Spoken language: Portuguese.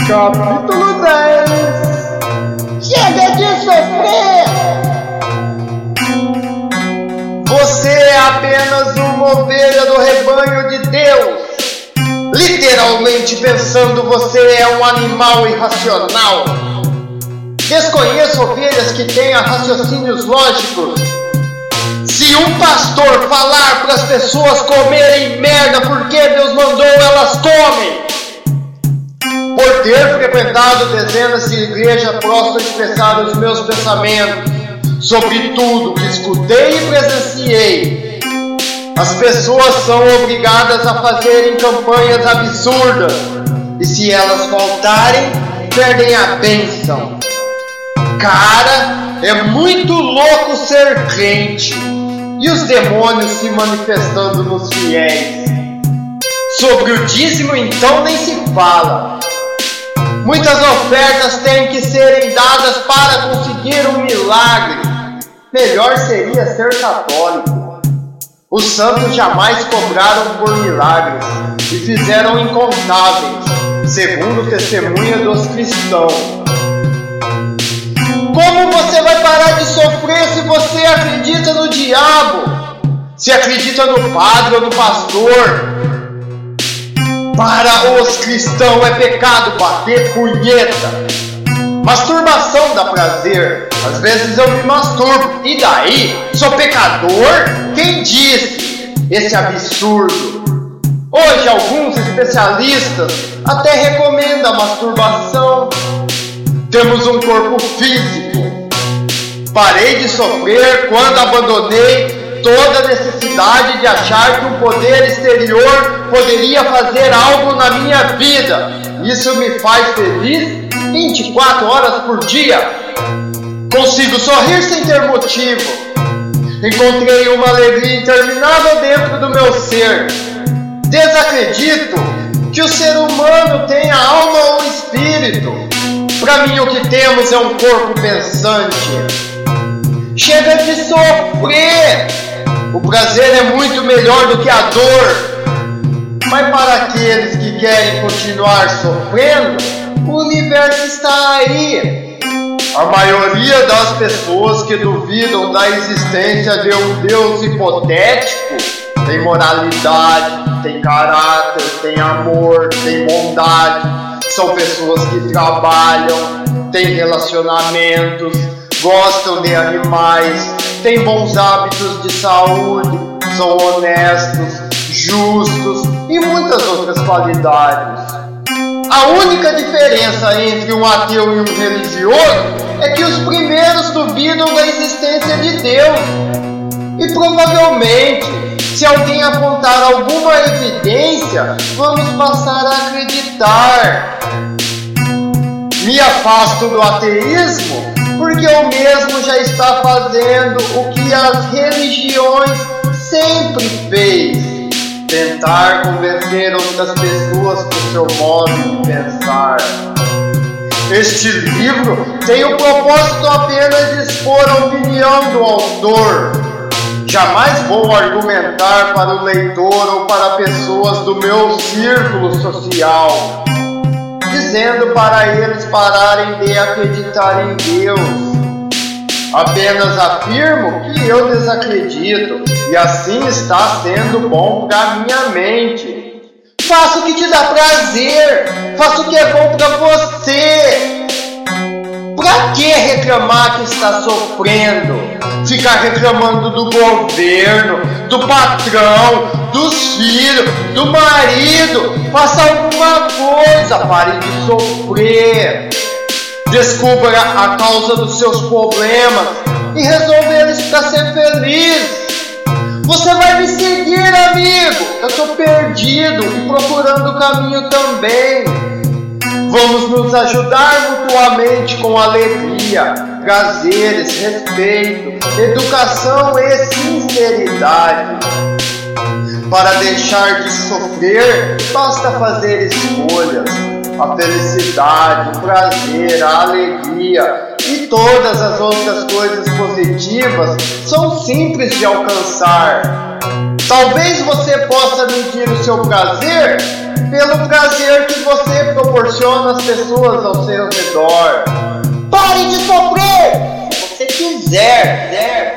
Capítulo 10. Chega de sofrer! Você é apenas uma ovelha do rebanho de Deus. Literalmente pensando, você é um animal irracional. Desconheço ovelhas que tenham raciocínios lógicos. Se um pastor falar para as pessoas comerem merda porque Deus mandou, elas comem. Por ter frequentado dezenas de igrejas, posso expressar os meus pensamentos sobre tudo que escutei e presenciei. As pessoas são obrigadas a fazerem campanhas absurdas, e se elas faltarem, perdem a bênção. Cara, é muito louco ser crente, e os demônios se manifestando nos fiéis. Sobre o dízimo, então, nem se fala. Muitas ofertas têm que serem dadas para conseguir um milagre. Melhor seria ser católico. Os santos jamais cobraram por milagres e fizeram incontáveis, segundo testemunha dos cristãos. Como você vai parar de sofrer se você acredita no diabo? Se acredita no padre ou no pastor? Para os cristãos é pecado bater punheta. Masturbação dá prazer. Às vezes eu me masturbo. E daí? Sou pecador? Quem disse? Esse absurdo. Hoje alguns especialistas até recomendam a masturbação. Temos um corpo físico. Parei de sofrer quando abandonei toda a necessidade de achar que um poder exterior poderia fazer algo na minha vida. Isso me faz feliz 24 horas por dia. Consigo sorrir sem ter motivo. Encontrei uma alegria interminável dentro do meu ser. Desacredito que o ser humano tenha alma ou espírito. Para mim o que temos é um corpo pensante. Chega de sofrer. O prazer é muito melhor do que a dor. Mas para aqueles que querem continuar sofrendo, o universo está aí. A maioria das pessoas que duvidam da existência de um Deus hipotético tem moralidade, tem caráter, tem amor, tem bondade. São pessoas que trabalham, têm relacionamentos, gostam de animais, têm bons hábitos de saúde, são honestos, justos e muitas outras qualidades. A única diferença entre um ateu e um religioso é que os primeiros duvidam da existência de Deus. E provavelmente, se alguém apontar alguma evidência, vamos passar a acreditar. Me afasto do ateísmo porque o mesmo já está fazendo o que as religiões sempre fez: tentar convencer outras pessoas do seu modo de pensar. Este livro tem o propósito apenas de expor a opinião do autor. Jamais vou argumentar para o leitor ou para pessoas do meu círculo social, dizendo para eles pararem de acreditar em Deus. Apenas afirmo que eu desacredito, e assim está sendo bom para minha mente. Faça o que te dá prazer, faça o que é bom para você. Pra que reclamar que está sofrendo? Ficar reclamando do governo, do patrão, dos filhos, do marido. Faça alguma coisa, pare de sofrer. Descubra a causa dos seus problemas e resolva eles para ser feliz. Você vai me seguir, amigo? Eu estou perdido e procurando o caminho também. Vamos nos ajudar mutuamente com alegria, prazeres, respeito, educação e sinceridade. Para deixar de sofrer, basta fazer escolhas. A felicidade, o prazer, a alegria e todas as outras coisas positivas são simples de alcançar. Talvez você possa medir o seu prazer pelo prazer que você proporciona às pessoas ao seu redor. Pare de sofrer! Se você quiser.